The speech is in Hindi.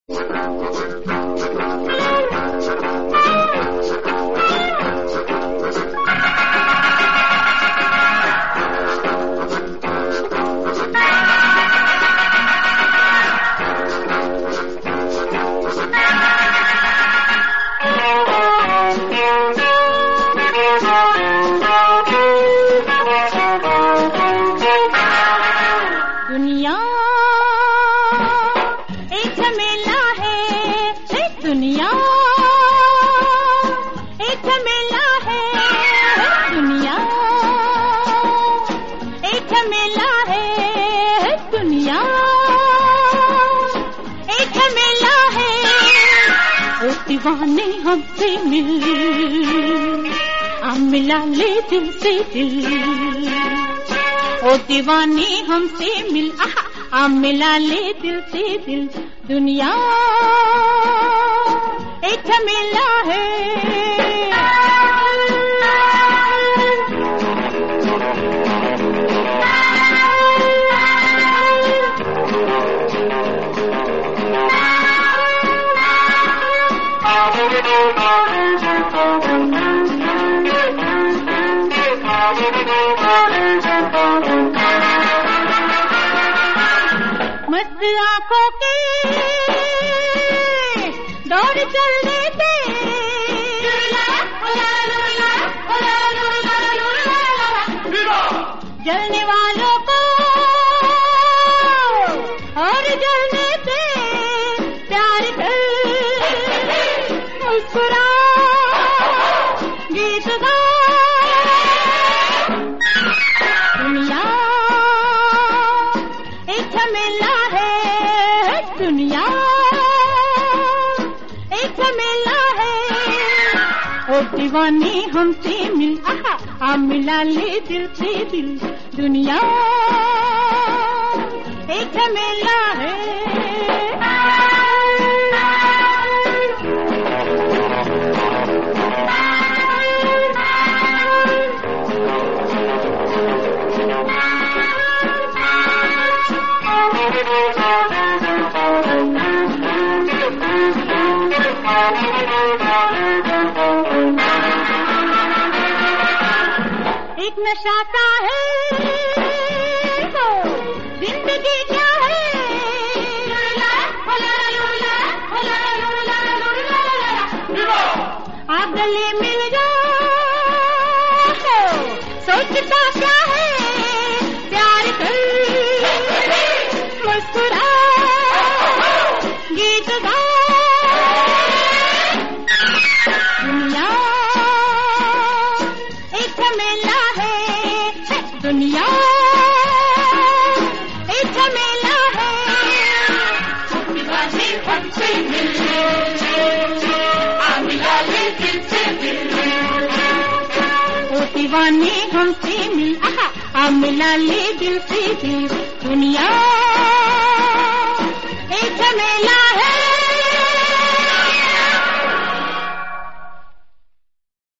दुनिया एक झमेला है, दुनिया एक झमेला है, दुनिया एक झमेला है, दुनिया एक झमेला है। ओ दीवाने हमसे मिल, आ मिला ले दिल से दिल। ओ दीवानी हमसे मिल, आ मिला ले दिल से दिल। दुनिया एक झमेला है। मस्त आंखों के दौड़ चलने दे, जलने वालों को और जलने दे, प्यार कर मुस्कुरा गीत गा। दुनिया एक झमेला है, दुनिया एक झमेला है। ओ दीवानी हमसे मिल, आ मिला ले दिल से दिल। दुनिया एक झमेला है। एक नशा सा है तो जिंदगी क्या है, आप गले मिल जाओ सोचता क्या है, प्यार कर मुस्कुरा गीत गा। दुनिया एक झमेला है, दुनिया एक झमेला है। दीवाने हमसे मिल, आ मिला ले दिल से दिल। ओ दीवाने हमसे मिल, आ मिला ले दिल से दिल। दुनिया